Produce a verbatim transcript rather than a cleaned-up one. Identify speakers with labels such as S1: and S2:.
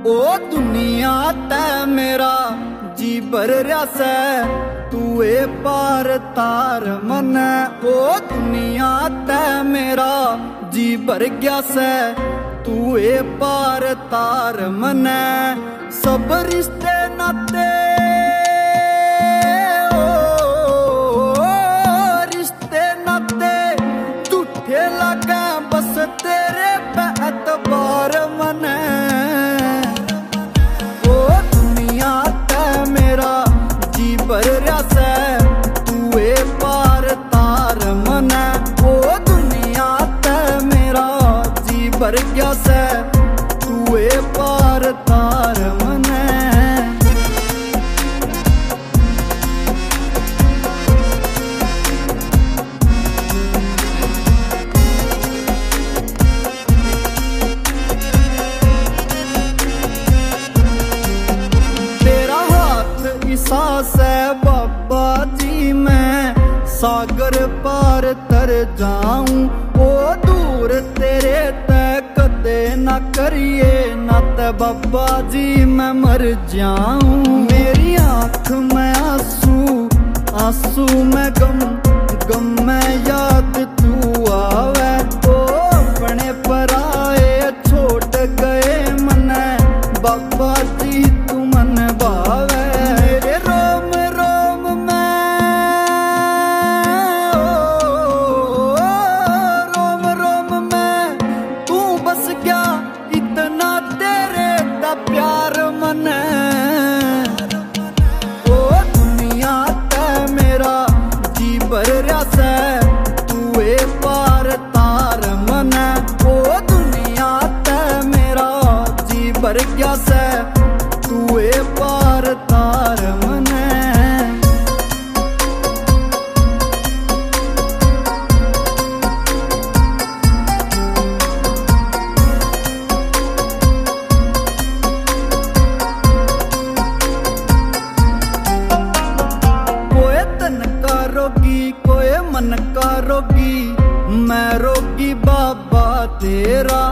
S1: ओ दुनिया तै मेरा जी भर रहा से तू ए पार तार मन। ओ दुनिया तै मेरा जी भर गया से तू ए पार तार मन। सब रिश्ते नाते रिश्ते नाते झूठे लगे बस तेरे पे एतबार मन। ओ दुनिया तै मेरा जी भर रहा से तू ए पार तार मन। ओ दुनिया तै मेरा जी भर गया से तू ए पार तार मन। सास है बाबा जी मैं सागर पार तर जाऊं। ओ दूर तेरे तक कदे ना करिए ना ते बाबा जी मैं मर जाऊं। मेरी आंख में आंसू आंसू में गम गम में याद तू आवे। ओ अपने पराए छोड़ गए मन बाबा जी तू मन भावे। प्यार मन ओ दुनिया तै मेरा जी भर रहा से तू ए पार तार मन। ओ दुनिया तै मेरा जी भर गया से तू ए पार तार मन। कोई मन का रोगी मैं रोगी बाबा तेरा।